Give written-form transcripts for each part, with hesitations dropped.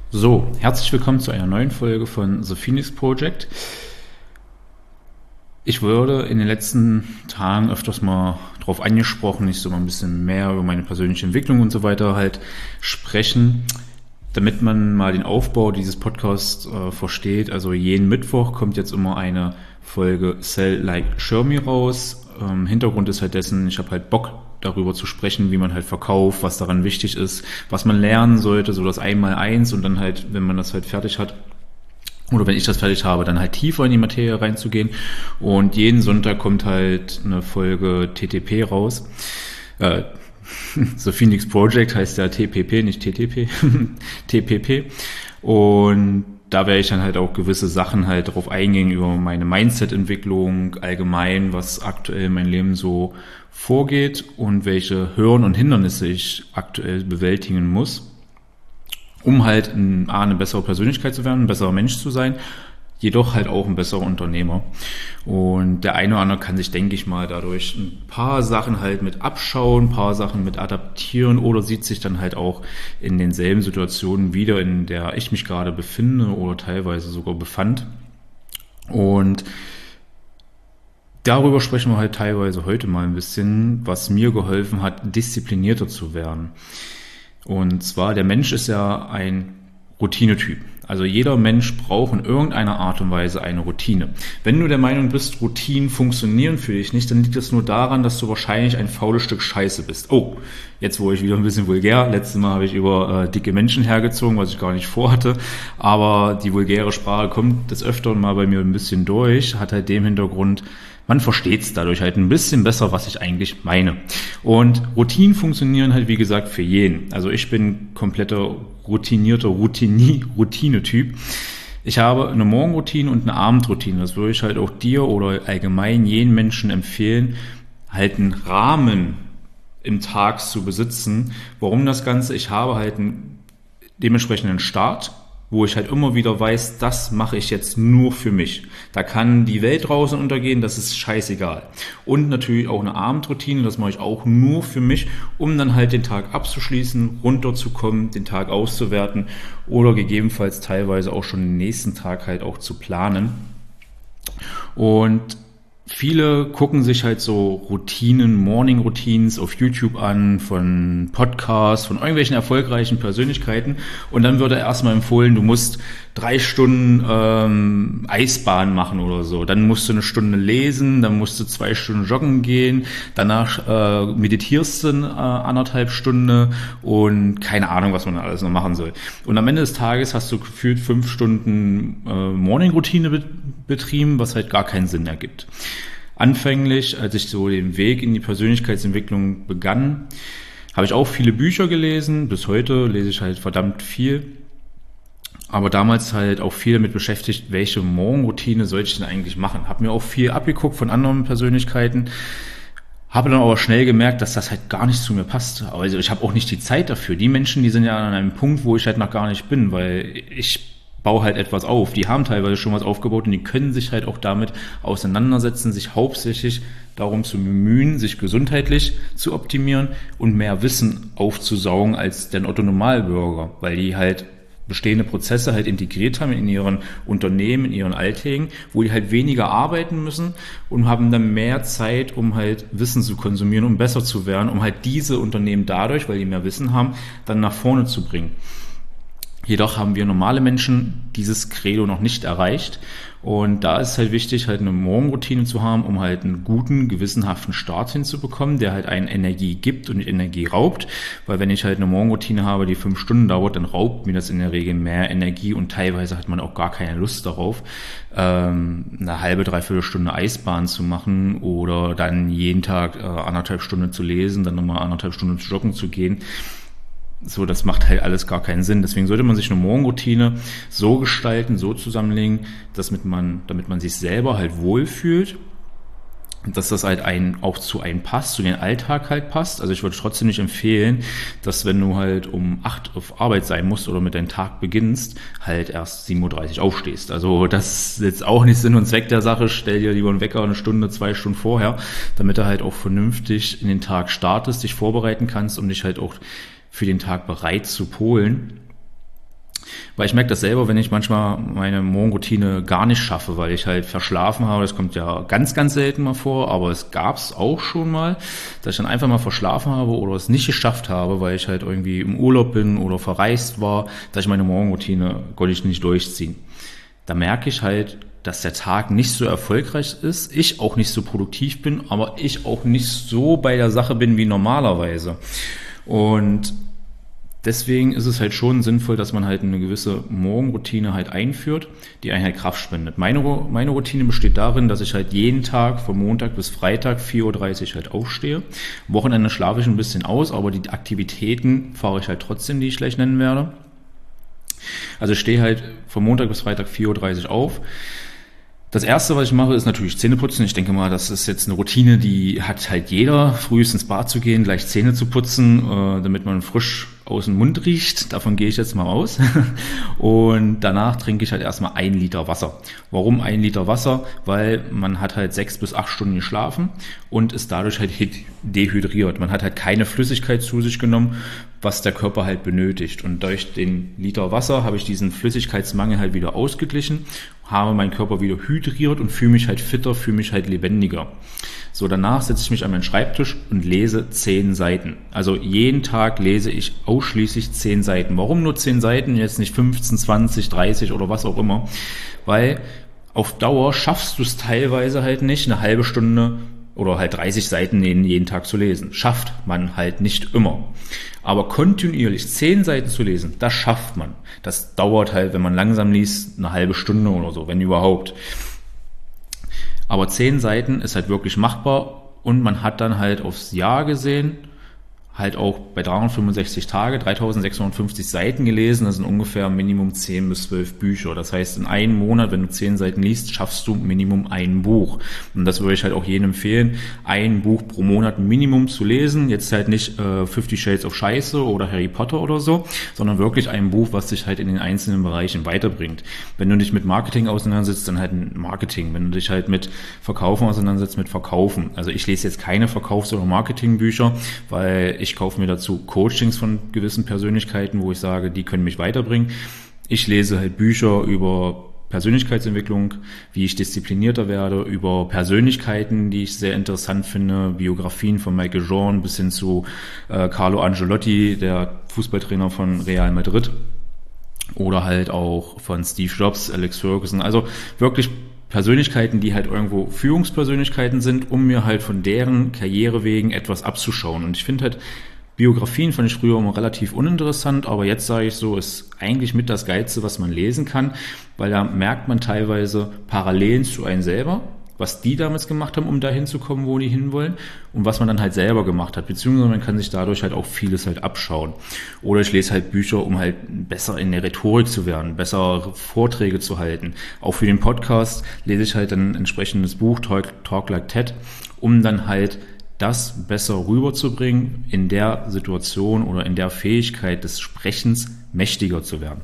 So, herzlich willkommen zu einer neuen Folge von The Phoenix Project. Ich wurde in den letzten Tagen öfters mal drauf angesprochen, ich soll mal ein bisschen mehr über meine persönliche Entwicklung und so weiter halt sprechen, damit man mal den Aufbau dieses Podcasts versteht. Also jeden Mittwoch kommt jetzt immer eine Folge Sell Like Show Me raus. Hintergrund ist halt dessen, ich habe halt Bock darüber zu sprechen, wie man halt verkauft, was daran wichtig ist, was man lernen sollte, so das Einmaleins und dann halt, wenn man das halt fertig hat, oder wenn ich das fertig habe, dann halt tiefer in die Materie reinzugehen. Und jeden Sonntag kommt halt eine Folge TTP raus. The Phoenix Project heißt ja TPP, nicht TTP, TPP. Und da werde ich dann halt auch gewisse Sachen halt darauf eingehen, über meine Mindset-Entwicklung, allgemein, was aktuell in meinem Leben so vorgeht und welche Hürden und Hindernisse ich aktuell bewältigen muss, um halt eine bessere Persönlichkeit zu werden, ein besserer Mensch zu sein, jedoch halt auch ein besserer Unternehmer. Und der eine oder andere kann sich, denke ich mal, dadurch ein paar Sachen halt mit abschauen, ein paar Sachen mit adaptieren oder sieht sich dann halt auch in denselben Situationen wieder, in der ich mich gerade befinde oder teilweise sogar befand. Und darüber sprechen wir halt teilweise heute mal ein bisschen, was mir geholfen hat, disziplinierter zu werden. Und zwar, der Mensch ist ja ein Routinetyp. Also jeder Mensch braucht in irgendeiner Art und Weise eine Routine. Wenn du der Meinung bist, Routinen funktionieren für dich nicht, dann liegt das nur daran, dass du wahrscheinlich ein faules Stück Scheiße bist. Oh, jetzt wurde ich wieder ein bisschen vulgär. Letztes Mal habe ich über dicke Menschen hergezogen, was ich gar nicht vorhatte. Aber die vulgäre Sprache kommt des Öfteren mal bei mir ein bisschen durch, hat halt dem Hintergrund, man versteht es dadurch halt ein bisschen besser, was ich eigentlich meine. Und Routinen funktionieren halt, wie gesagt, für jeden. Also ich bin kompletter Routinetyp. Ich habe eine Morgenroutine und eine Abendroutine. Das würde ich halt auch dir oder allgemein jeden Menschen empfehlen, halt einen Rahmen im Tag zu besitzen. Warum das Ganze? Ich habe halt einen dementsprechenden Start, wo ich halt immer wieder weiß, das mache ich jetzt nur für mich. Da kann die Welt draußen untergehen, das ist scheißegal. Und natürlich auch eine Abendroutine, das mache ich auch nur für mich, um dann halt den Tag abzuschließen, runterzukommen, den Tag auszuwerten oder gegebenenfalls teilweise auch schon den nächsten Tag halt auch zu planen. Und viele gucken sich halt so Routinen, Morning-Routines auf YouTube an, von Podcasts, von irgendwelchen erfolgreichen Persönlichkeiten und dann wird erstmal empfohlen, du musst 3 Stunden Eisbahn machen oder so, dann musst du 1 Stunde lesen, dann musst du 2 Stunden joggen gehen, danach meditierst du 1,5 Stunden und keine Ahnung, was man da alles noch machen soll. Und am Ende des Tages hast du gefühlt 5 Stunden Morning-Routine betrieben, was halt gar keinen Sinn ergibt. Anfänglich, als ich so den Weg in die Persönlichkeitsentwicklung begann, habe ich auch viele Bücher gelesen. Bis heute lese ich halt verdammt viel. Aber damals halt auch viel damit beschäftigt, welche Morgenroutine soll ich denn eigentlich machen. Habe mir auch viel abgeguckt von anderen Persönlichkeiten. Habe dann aber schnell gemerkt, dass das halt gar nicht zu mir passt. Also ich habe auch nicht die Zeit dafür. Die Menschen, die sind ja an einem Punkt, wo ich halt noch gar nicht bin, weil ich baue halt etwas auf. Die haben teilweise schon was aufgebaut und die können sich halt auch damit auseinandersetzen, sich hauptsächlich darum zu bemühen, sich gesundheitlich zu optimieren und mehr Wissen aufzusaugen als der Otto-Normalbürger, weil die halt bestehende Prozesse halt integriert haben in ihren Unternehmen, in ihren Alltägen, wo die halt weniger arbeiten müssen und haben dann mehr Zeit, um halt Wissen zu konsumieren, um besser zu werden, um halt diese Unternehmen dadurch, weil die mehr Wissen haben, dann nach vorne zu bringen. Jedoch haben wir normale Menschen dieses Credo noch nicht erreicht und da ist es halt wichtig, halt eine Morgenroutine zu haben, um halt einen guten, gewissenhaften Start hinzubekommen, der halt einen Energie gibt und nicht Energie raubt, weil wenn ich halt eine Morgenroutine habe, die 5 Stunden dauert, dann raubt mir das in der Regel mehr Energie und teilweise hat man auch gar keine Lust darauf, eine halbe, dreiviertel Stunde Eisbahn zu machen oder dann jeden Tag 1,5 Stunden zu lesen, dann nochmal 1,5 Stunden zu joggen zu gehen. So, das macht halt alles gar keinen Sinn. Deswegen sollte man sich eine Morgenroutine so gestalten, so zusammenlegen, damit man sich selber halt wohlfühlt, dass das halt auch zu einem passt, zu den Alltag halt passt. Also ich würde trotzdem nicht empfehlen, dass wenn du halt um 8 auf Arbeit sein musst oder mit deinem Tag beginnst, halt erst 7:30 Uhr aufstehst. Also das ist jetzt auch nicht Sinn und Zweck der Sache. Stell dir lieber einen Wecker 1 Stunde, 2 Stunden vorher, damit du halt auch vernünftig in den Tag startest, dich vorbereiten kannst, um dich halt auch für den Tag bereit zu polen. Weil ich merke das selber, wenn ich manchmal meine Morgenroutine gar nicht schaffe, weil ich halt verschlafen habe. Das kommt ja ganz, ganz selten mal vor, aber es gab's auch schon mal, dass ich dann einfach mal verschlafen habe oder es nicht geschafft habe, weil ich halt irgendwie im Urlaub bin oder verreist war, dass ich meine Morgenroutine konnte ich nicht durchziehen. Da merke ich halt, dass der Tag nicht so erfolgreich ist, ich auch nicht so produktiv bin, aber ich auch nicht so bei der Sache bin wie normalerweise. Und deswegen ist es halt schon sinnvoll, dass man halt eine gewisse Morgenroutine halt einführt, die einen halt Kraft spendet. Meine Routine besteht darin, dass ich halt jeden Tag von Montag bis Freitag 4:30 Uhr halt aufstehe. Am Wochenende schlafe ich ein bisschen aus, aber die Aktivitäten fahre ich halt trotzdem, die ich gleich nennen werde. Also ich stehe halt von Montag bis Freitag 4:30 Uhr auf. Das erste, was ich mache, ist natürlich Zähneputzen. Ich denke mal, das ist jetzt eine Routine, die hat halt jeder, frühest ins Bad zu gehen, gleich Zähne zu putzen, damit man frisch aus dem Mund riecht. Davon gehe ich jetzt mal aus. Und danach trinke ich halt erstmal 1 Liter Wasser. Warum 1 Liter Wasser? Weil man hat halt 6 bis 8 Stunden geschlafen und ist dadurch halt dehydriert. Man hat halt keine Flüssigkeit zu sich genommen, was der Körper halt benötigt. Und durch den Liter Wasser habe ich diesen Flüssigkeitsmangel halt wieder ausgeglichen, habe meinen Körper wieder hydriert und fühle mich halt fitter, fühle mich halt lebendiger. So, danach setze ich mich an meinen Schreibtisch und lese 10 Seiten. Also jeden Tag lese ich ausschließlich 10 Seiten. Warum nur 10 Seiten, jetzt nicht 15, 20, 30 oder was auch immer? Weil auf Dauer schaffst du es teilweise halt nicht, eine halbe Stunde oder halt 30 Seiten jeden Tag zu lesen. Schafft man halt nicht immer. Aber kontinuierlich 10 Seiten zu lesen, das schafft man. Das dauert halt, wenn man langsam liest, eine halbe Stunde oder so, wenn überhaupt. Aber 10 Seiten ist halt wirklich machbar und man hat dann halt aufs Jahr gesehen halt auch bei 365 Tage 3650 Seiten gelesen. Das sind ungefähr Minimum 10 bis 12 Bücher. Das heißt, in einem Monat, wenn du 10 Seiten liest, schaffst du Minimum ein Buch. Und das würde ich halt auch jedem empfehlen, ein Buch pro Monat Minimum zu lesen. Jetzt halt nicht 50 Shades of Scheiße oder Harry Potter oder so, sondern wirklich ein Buch, was dich halt in den einzelnen Bereichen weiterbringt. Wenn du dich mit Marketing auseinandersetzt, dann halt ein Marketing. Wenn du dich halt mit Verkaufen auseinandersetzt, mit Verkaufen. Also ich lese jetzt keine Verkaufs- oder Marketingbücher, weil ich kaufe mir dazu Coachings von gewissen Persönlichkeiten, wo ich sage, die können mich weiterbringen. Ich lese halt Bücher über Persönlichkeitsentwicklung, wie ich disziplinierter werde, über Persönlichkeiten, die ich sehr interessant finde, Biografien von Michael Jordan bis hin zu Carlo Ancelotti, der Fußballtrainer von Real Madrid, oder halt auch von Steve Jobs, Alex Ferguson, also wirklich Persönlichkeiten, die halt irgendwo Führungspersönlichkeiten sind, um mir halt von deren Karrierewegen etwas abzuschauen. Und ich finde halt, Biografien fand ich früher immer relativ uninteressant, aber jetzt sage ich so, ist eigentlich mit das Geilste, was man lesen kann, weil da merkt man teilweise Parallelen zu einem selber, was die damals gemacht haben, um dahin zu kommen, wo die hinwollen, und was man dann halt selber gemacht hat, beziehungsweise man kann sich dadurch halt auch vieles halt abschauen. Oder ich lese halt Bücher, um halt besser in der Rhetorik zu werden, besser Vorträge zu halten. Auch für den Podcast lese ich halt ein entsprechendes Buch, Talk Like TED, um dann halt das besser rüberzubringen, in der Situation oder in der Fähigkeit des Sprechens mächtiger zu werden.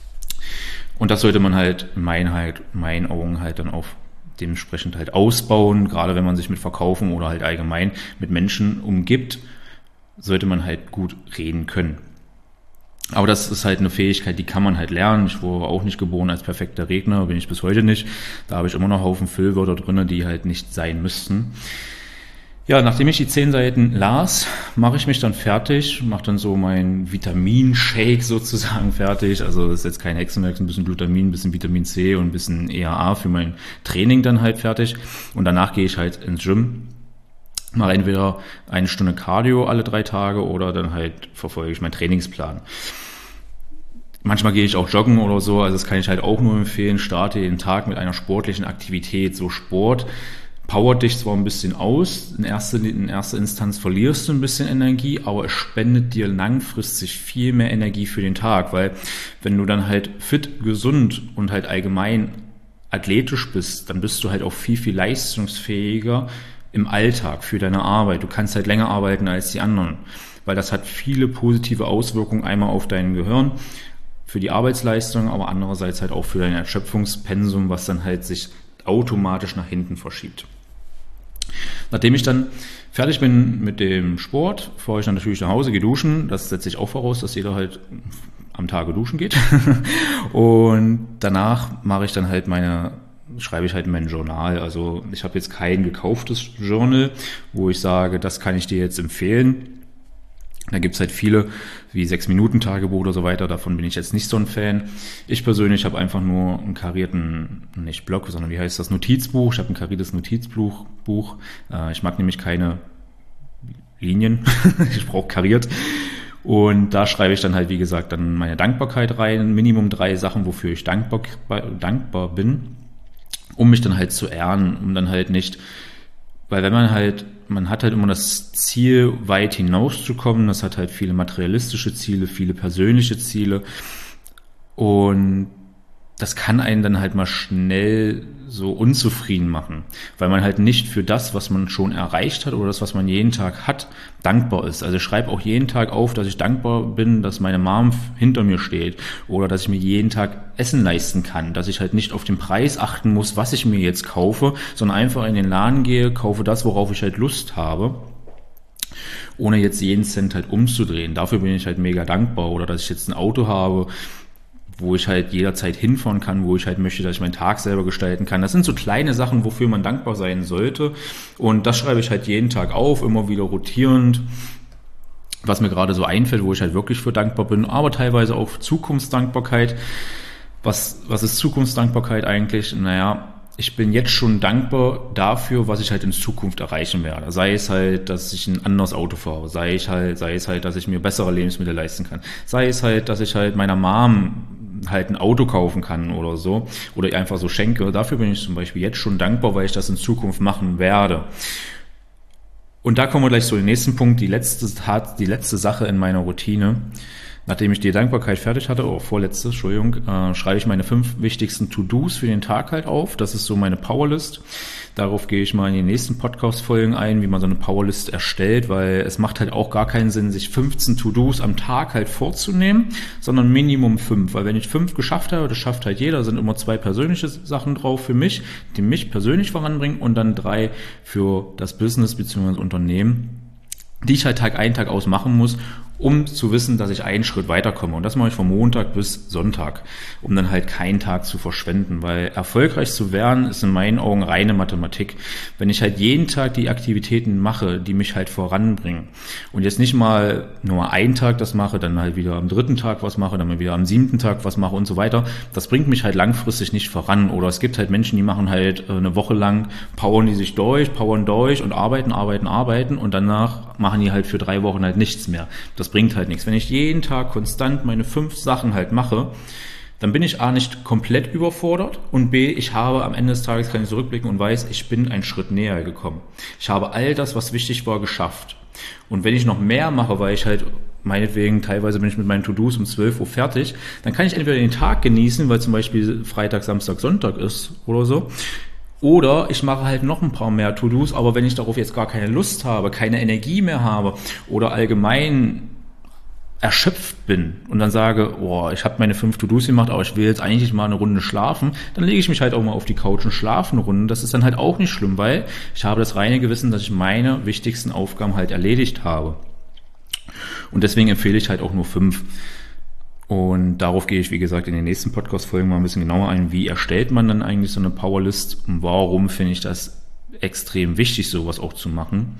Und das sollte man halt in meinen Augen halt dann auch dementsprechend halt ausbauen, gerade wenn man sich mit Verkaufen oder halt allgemein mit Menschen umgibt, sollte man halt gut reden können. Aber das ist halt eine Fähigkeit, die kann man halt lernen. Ich wurde auch nicht geboren als perfekter Redner, bin ich bis heute nicht. Da habe ich immer noch einen Haufen Füllwörter drin, die halt nicht sein müssten. Ja, nachdem ich die 10 Seiten las, mache ich mich dann fertig, mache dann so meinen Vitaminshake sozusagen fertig. Also das ist jetzt kein Hexenwerk, ein bisschen Glutamin, ein bisschen Vitamin C und ein bisschen EAA für mein Training dann halt fertig. Und danach gehe ich halt ins Gym, mache entweder 1 Stunde Cardio alle 3 Tage oder dann halt verfolge ich meinen Trainingsplan. Manchmal gehe ich auch joggen oder so, also das kann ich halt auch nur empfehlen. Starte den Tag mit einer sportlichen Aktivität. So Sport powert dich zwar ein bisschen aus, in erster Instanz verlierst du ein bisschen Energie, aber es spendet dir langfristig viel mehr Energie für den Tag, weil wenn du dann halt fit, gesund und halt allgemein athletisch bist, dann bist du halt auch viel, viel leistungsfähiger im Alltag für deine Arbeit. Du kannst halt länger arbeiten als die anderen, weil das hat viele positive Auswirkungen, einmal auf dein Gehirn, für die Arbeitsleistung, aber andererseits halt auch für dein Erschöpfungspensum, was dann halt sich automatisch nach hinten verschiebt. Nachdem ich dann fertig bin mit dem Sport, fahre ich dann natürlich nach Hause, gehe duschen. Das setze ich auch voraus, dass jeder halt am Tage duschen geht. Und danach schreibe ich halt in mein Journal. Also ich habe jetzt kein gekauftes Journal, wo ich sage, das kann ich dir jetzt empfehlen. Da gibt's halt viele, wie 6-Minuten-Tagebuch oder so weiter. Davon bin ich jetzt nicht so ein Fan. Ich persönlich habe einfach nur einen karierten, nicht Block, sondern wie heißt das, Notizbuch. Ich habe ein kariertes Notizbuch. Ich mag nämlich keine Linien. Ich brauche kariert. Und da schreibe ich dann halt, wie gesagt, dann meine Dankbarkeit rein. Minimum 3 Sachen, wofür ich dankbar bin, um mich dann halt zu ehren, um dann halt nicht, weil wenn man hat halt immer das Ziel, weit hinauszukommen, das hat halt viele materialistische Ziele, viele persönliche Ziele und das kann einen dann halt mal schnell so unzufrieden machen, weil man halt nicht für das, was man schon erreicht hat oder das, was man jeden Tag hat, dankbar ist. Also ich schreibe auch jeden Tag auf, dass ich dankbar bin, dass meine Mom hinter mir steht oder dass ich mir jeden Tag Essen leisten kann, dass ich halt nicht auf den Preis achten muss, was ich mir jetzt kaufe, sondern einfach in den Laden gehe, kaufe das, worauf ich halt Lust habe, ohne jetzt jeden Cent halt umzudrehen. Dafür bin ich halt mega dankbar oder dass ich jetzt ein Auto habe, wo ich halt jederzeit hinfahren kann, wo ich halt möchte, dass ich meinen Tag selber gestalten kann. Das sind so kleine Sachen, wofür man dankbar sein sollte. Und das schreibe ich halt jeden Tag auf, immer wieder rotierend, was mir gerade so einfällt, wo ich halt wirklich für dankbar bin, aber teilweise auch Zukunftsdankbarkeit. Was ist Zukunftsdankbarkeit eigentlich? Naja, ich bin jetzt schon dankbar dafür, was ich halt in Zukunft erreichen werde. Sei es halt, dass ich ein anderes Auto fahre, sei es halt, dass ich mir bessere Lebensmittel leisten kann, sei es halt, dass ich halt meiner Mom halt ein Auto kaufen kann oder so oder ihr einfach so schenke. Dafür bin ich zum Beispiel jetzt schon dankbar, weil ich das in Zukunft machen werde. Und da kommen wir gleich zu dem nächsten Punkt, die letzte Sache in meiner Routine. Nachdem ich die Dankbarkeit fertig hatte, schreibe ich meine 5 wichtigsten To-Dos für den Tag halt auf. Das ist so meine Powerlist. Darauf gehe ich mal in die nächsten Podcast-Folgen ein, wie man so eine Powerlist erstellt, weil es macht halt auch gar keinen Sinn, sich 15 To-Dos am Tag halt vorzunehmen, sondern Minimum 5. Weil wenn ich 5 geschafft habe, das schafft halt jeder, sind immer 2 persönliche Sachen drauf für mich, die mich persönlich voranbringen und dann 3 für das Business bzw. Unternehmen, die ich halt Tag ein, Tag aus machen muss, um zu wissen, dass ich einen Schritt weiterkomme. Und das mache ich von Montag bis Sonntag, um dann halt keinen Tag zu verschwenden, weil erfolgreich zu werden ist in meinen Augen reine Mathematik. Wenn ich halt jeden Tag die Aktivitäten mache, die mich halt voranbringen und jetzt nicht mal nur einen Tag das mache, dann halt wieder am 3. Tag was mache, dann mal wieder am 7. Tag was mache und so weiter, das bringt mich halt langfristig nicht voran. Oder es gibt halt Menschen, die machen halt eine Woche lang, powern durch und arbeiten und danach machen die halt für 3 Wochen halt nichts mehr. Das bringt halt nichts. Wenn ich jeden Tag konstant meine 5 Sachen halt mache, dann bin ich A, nicht komplett überfordert und B, ich habe am Ende des Tages, kann ich zurückblicken und weiß, ich bin einen Schritt näher gekommen. Ich habe all das, was wichtig war, geschafft. Und wenn ich noch mehr mache, weil ich halt meinetwegen, teilweise bin ich mit meinen To-Dos um 12 Uhr fertig, dann kann ich entweder den Tag genießen, weil zum Beispiel Freitag, Samstag, Sonntag ist oder so, oder ich mache halt noch ein paar mehr To-Dos, aber wenn ich darauf jetzt gar keine Lust habe, keine Energie mehr habe oder allgemein erschöpft bin und dann sage, ich habe meine 5 To-Dos gemacht, aber ich will jetzt eigentlich mal eine Runde schlafen, dann lege ich mich halt auch mal auf die Couch und schlafe eine Runde. Das ist dann halt auch nicht schlimm, weil ich habe das reine Gewissen, dass ich meine wichtigsten Aufgaben halt erledigt habe. Und deswegen empfehle ich halt auch nur 5. Und darauf gehe ich, wie gesagt, in den nächsten Podcast-Folgen mal ein bisschen genauer ein. Wie erstellt man dann eigentlich so eine Powerlist und warum finde ich das extrem wichtig, sowas auch zu machen?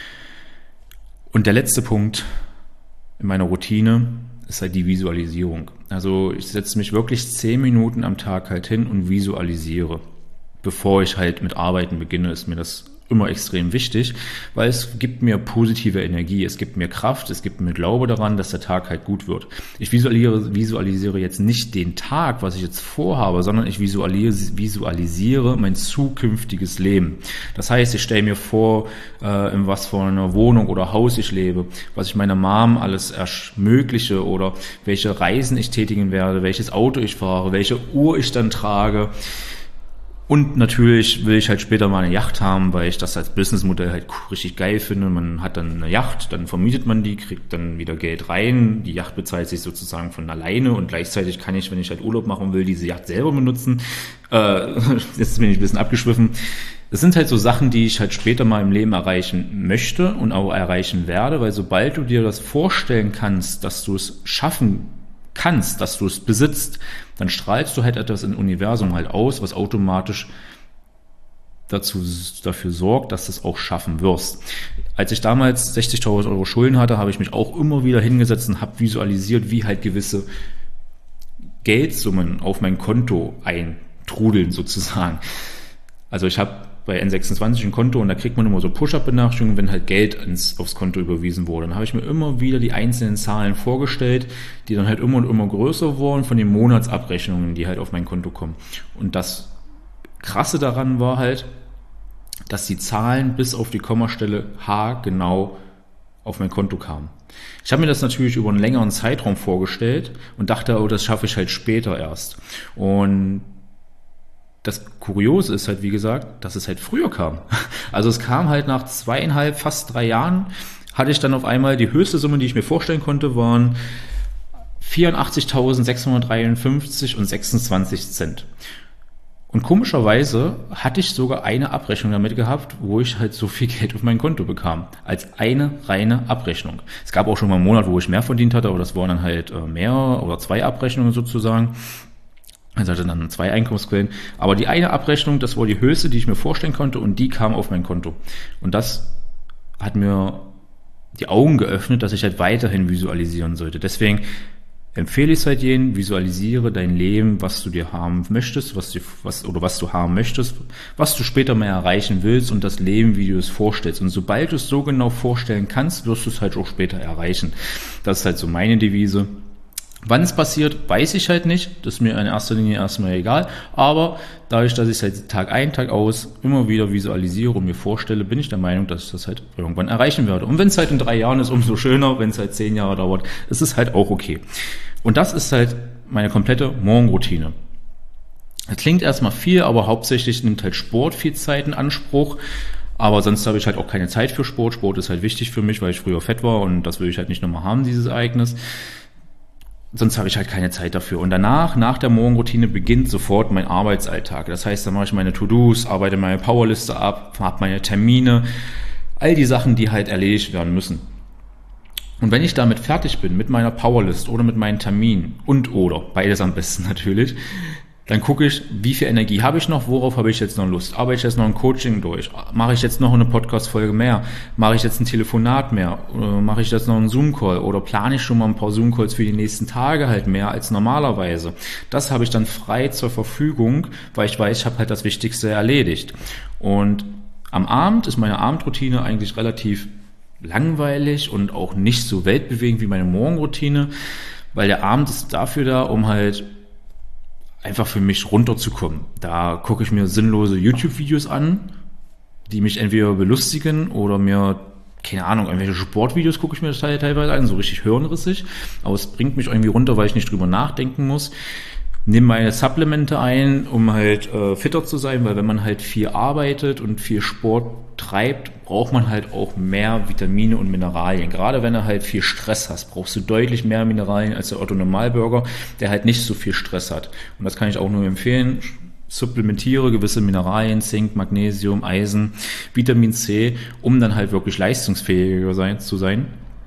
Und der letzte Punkt in meiner Routine ist halt die Visualisierung. Also ich setze mich wirklich 10 Minuten am Tag halt hin und visualisiere. Bevor ich halt mit Arbeiten beginne, ist mir das immer extrem wichtig, weil es gibt mir positive Energie, es gibt mir Kraft, es gibt mir Glaube daran, dass der Tag halt gut wird. Ich visualisiere jetzt nicht den Tag, was ich jetzt vorhabe, sondern ich visualisiere mein zukünftiges Leben. Das heißt, ich stelle mir vor, in was für einer Wohnung oder Haus ich lebe, was ich meiner Mom alles ermögliche oder welche Reisen ich tätigen werde, welches Auto ich fahre, welche Uhr ich dann trage. Und natürlich will ich halt später mal eine Yacht haben, weil ich das als Businessmodell halt richtig geil finde. Man hat dann eine Yacht, dann vermietet man die, kriegt dann wieder Geld rein. Die Yacht bezahlt sich sozusagen von alleine und gleichzeitig kann ich, wenn ich halt Urlaub machen will, diese Yacht selber benutzen. Jetzt bin ich ein bisschen abgeschwiffen. Das sind halt so Sachen, die ich halt später mal im Leben erreichen möchte und auch erreichen werde, weil sobald du dir das vorstellen kannst, dass du es schaffen kannst, dass du es besitzt, dann strahlst du halt etwas im Universum halt aus, was automatisch dafür sorgt, dass du es auch schaffen wirst. Als ich damals 60.000 Euro Schulden hatte, habe ich mich auch immer wieder hingesetzt und habe visualisiert, wie halt gewisse Geldsummen auf mein Konto eintrudeln sozusagen. Also ich habe bei N26 ein Konto und da kriegt man immer so Push-Up-Benachrichtigungen, wenn halt Geld aufs Konto überwiesen wurde. Dann habe ich mir immer wieder die einzelnen Zahlen vorgestellt, die dann halt immer und immer größer wurden von den Monatsabrechnungen, die halt auf mein Konto kommen. Und das Krasse daran war halt, dass die Zahlen bis auf die Kommastelle H genau auf mein Konto kamen. Ich habe mir das natürlich über einen längeren Zeitraum vorgestellt und dachte, oh, das schaffe ich halt später erst. Und das Kuriose ist halt, wie gesagt, dass es halt früher kam. Also es kam halt nach 2,5, fast 3 Jahren, hatte ich dann auf einmal die höchste Summe, die ich mir vorstellen konnte, waren 84.653 und 26 Cent. Und komischerweise hatte ich sogar eine Abrechnung damit gehabt, wo ich halt so viel Geld auf mein Konto bekam. Als eine reine Abrechnung. Es gab auch schon mal einen Monat, wo ich mehr verdient hatte, aber das waren dann halt mehr oder 2 Abrechnungen sozusagen. Also hatte dann 2 Einkommensquellen. Aber die eine Abrechnung, das war die höchste, die ich mir vorstellen konnte und die kam auf mein Konto. Und das hat mir die Augen geöffnet, dass ich halt weiterhin visualisieren sollte. Deswegen empfehle ich es halt jedem, visualisiere dein Leben, was du dir haben möchtest, was du haben möchtest, was du später mehr erreichen willst und das Leben, wie du es vorstellst. Und sobald du es so genau vorstellen kannst, wirst du es halt auch später erreichen. Das ist halt so meine Devise. Wann es passiert, weiß ich halt nicht. Das ist mir in erster Linie erstmal egal. Aber dadurch, dass ich es halt Tag ein, Tag aus immer wieder visualisiere und mir vorstelle, bin ich der Meinung, dass ich das halt irgendwann erreichen werde. Und wenn es halt in 3 Jahren ist, umso schöner. Wenn es halt 10 Jahre dauert, ist es halt auch okay. Und das ist halt meine komplette Morgenroutine. Das klingt erstmal viel, aber hauptsächlich nimmt halt Sport viel Zeit in Anspruch. Aber sonst habe ich halt auch keine Zeit für Sport. Sport ist halt wichtig für mich, weil ich früher fett war und das will ich halt nicht nochmal haben, dieses Ereignis. Sonst habe ich halt keine Zeit dafür. Und danach, nach der Morgenroutine, beginnt sofort mein Arbeitsalltag. Das heißt, dann mache ich meine To-Dos, arbeite meine Powerliste ab, habe meine Termine, all die Sachen, die halt erledigt werden müssen. Und wenn ich damit fertig bin, mit meiner Powerlist oder mit meinen Terminen oder beides am besten natürlich, dann gucke ich, wie viel Energie habe ich noch, worauf habe ich jetzt noch Lust? Arbeite ich jetzt noch ein Coaching durch? Mache ich jetzt noch eine Podcast-Folge mehr? Mache ich jetzt ein Telefonat mehr? Oder mache ich jetzt noch einen Zoom-Call? Oder plane ich schon mal ein paar Zoom-Calls für die nächsten Tage halt mehr als normalerweise? Das habe ich dann frei zur Verfügung, weil ich weiß, ich habe halt das Wichtigste erledigt. Und am Abend ist meine Abendroutine eigentlich relativ langweilig und auch nicht so weltbewegend wie meine Morgenroutine, weil der Abend ist dafür da, um halt einfach für mich runterzukommen. Da gucke ich mir sinnlose YouTube-Videos an, die mich entweder belustigen oder mir, keine Ahnung, irgendwelche Sportvideos gucke ich mir das teilweise an, so richtig hirnrissig. Aber es bringt mich irgendwie runter, weil ich nicht drüber nachdenken muss. Nehme meine Supplemente ein, um halt fitter zu sein, weil wenn man halt viel arbeitet und viel Sport treibt, braucht man halt auch mehr Vitamine und Mineralien. Gerade wenn du halt viel Stress hast, brauchst du deutlich mehr Mineralien als der Otto Normalbürger, der halt nicht so viel Stress hat. Und das kann ich auch nur empfehlen. Supplementiere gewisse Mineralien, Zink, Magnesium, Eisen, Vitamin C, um dann halt wirklich leistungsfähiger zu sein.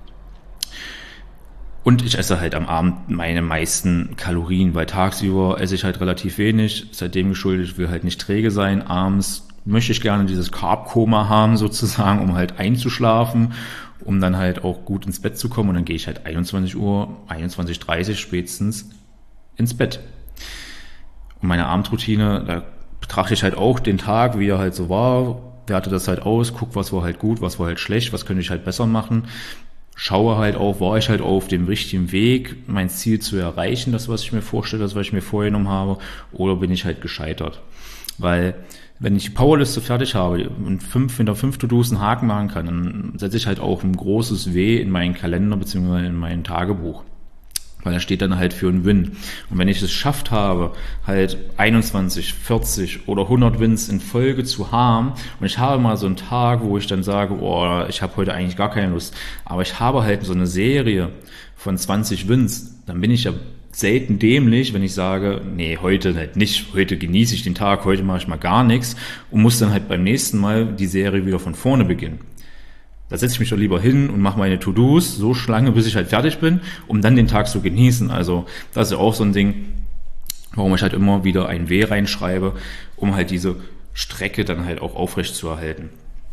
Und ich esse halt am Abend meine meisten Kalorien, weil tagsüber esse ich halt relativ wenig, seitdem geschuldet, ich will halt nicht träge sein. Abends möchte ich gerne dieses Carb-Koma haben sozusagen, um halt einzuschlafen, um dann halt auch gut ins Bett zu kommen. Und dann gehe ich halt 21 Uhr, 21:30 spätestens ins Bett. Und meine Abendroutine, da betrachte ich halt auch den Tag, wie er halt so war, werte das halt aus, guck, was war halt gut, was war halt schlecht, was könnte ich halt besser machen. Schaue halt auch, war ich halt auf dem richtigen Weg, mein Ziel zu erreichen, das, was ich mir vorstelle, das, was ich mir vorgenommen habe, oder bin ich halt gescheitert. Weil, wenn ich die Powerliste fertig habe und hinter 5 To-Dos einen Haken machen kann, dann setze ich halt auch ein großes W in meinen Kalender bzw. in mein Tagebuch. Weil da steht dann halt für einen Win. Und wenn ich es geschafft habe, halt 21, 40 oder 100 Wins in Folge zu haben, und ich habe mal so einen Tag, wo ich dann sage, oh, ich habe heute eigentlich gar keine Lust, aber ich habe halt so eine Serie von 20 Wins, dann bin ich ja selten dämlich, wenn ich sage, nee, heute halt nicht, heute genieße ich den Tag, heute mache ich mal gar nichts und muss dann halt beim nächsten Mal die Serie wieder von vorne beginnen. Da setze ich mich doch lieber hin und mache meine To-Dos so lange, bis ich halt fertig bin, um dann den Tag zu genießen. Also das ist ja auch so ein Ding, warum ich halt immer wieder ein W reinschreibe, um halt diese Strecke dann halt auch aufrecht zu erhalten.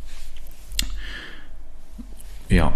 Ja,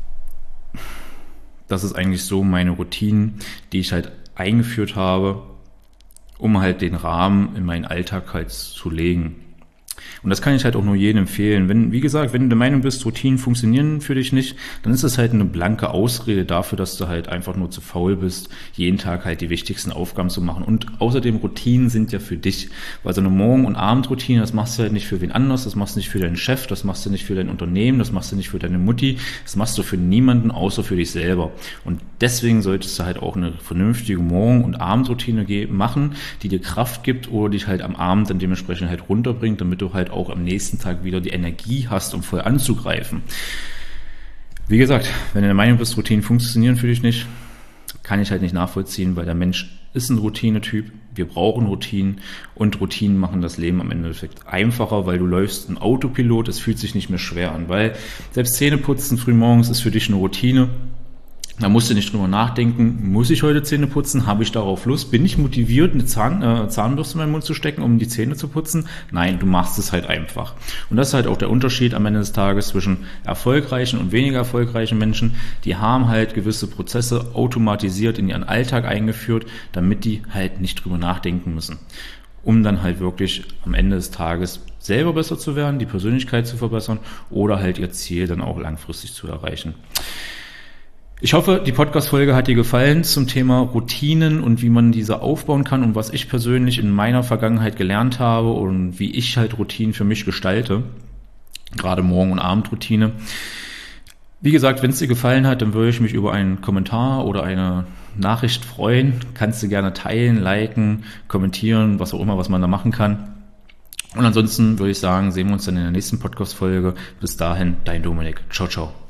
das ist eigentlich so meine Routine, die ich halt eingeführt habe, um halt den Rahmen in meinen Alltag halt zu legen. Und das kann ich halt auch nur jedem empfehlen. Wenn, wie gesagt, wenn du der Meinung bist, Routinen funktionieren für dich nicht, dann ist es halt eine blanke Ausrede dafür, dass du halt einfach nur zu faul bist, jeden Tag halt die wichtigsten Aufgaben zu machen. Und außerdem, Routinen sind ja für dich. Weil so eine Morgen- und Abendroutine, das machst du halt nicht für wen anders, das machst du nicht für deinen Chef, das machst du nicht für dein Unternehmen, das machst du nicht für deine Mutti, das machst du für niemanden außer für dich selber. Und deswegen solltest du halt auch eine vernünftige Morgen- und Abendroutine machen, die dir Kraft gibt oder dich halt am Abend dann dementsprechend halt runterbringt, damit du halt auch am nächsten Tag wieder die Energie hast, um voll anzugreifen. Wie gesagt, wenn du der Meinung bist, Routinen funktionieren für dich nicht, kann ich halt nicht nachvollziehen, weil der Mensch ist ein Routinetyp. Wir brauchen Routinen und Routinen machen das Leben am Endeffekt einfacher, weil du läufst im Autopilot, es fühlt sich nicht mehr schwer an, weil selbst Zähneputzen frühmorgens ist für dich eine Routine. Da musst du nicht drüber nachdenken, muss ich heute Zähne putzen, habe ich darauf Lust, bin ich motiviert, eine Zahnbürste in meinen Mund zu stecken, um die Zähne zu putzen? Nein, du machst es halt einfach. Und das ist halt auch der Unterschied am Ende des Tages zwischen erfolgreichen und weniger erfolgreichen Menschen. Die haben halt gewisse Prozesse automatisiert in ihren Alltag eingeführt, damit die halt nicht drüber nachdenken müssen, um dann halt wirklich am Ende des Tages selber besser zu werden, die Persönlichkeit zu verbessern oder halt ihr Ziel dann auch langfristig zu erreichen. Ich hoffe, die Podcast-Folge hat dir gefallen zum Thema Routinen und wie man diese aufbauen kann und was ich persönlich in meiner Vergangenheit gelernt habe und wie ich halt Routinen für mich gestalte, gerade Morgen- und Abendroutine. Wie gesagt, wenn es dir gefallen hat, dann würde ich mich über einen Kommentar oder eine Nachricht freuen. Kannst du gerne teilen, liken, kommentieren, was auch immer, was man da machen kann. Und ansonsten würde ich sagen, sehen wir uns dann in der nächsten Podcast-Folge. Bis dahin, dein Dominik. Ciao, ciao.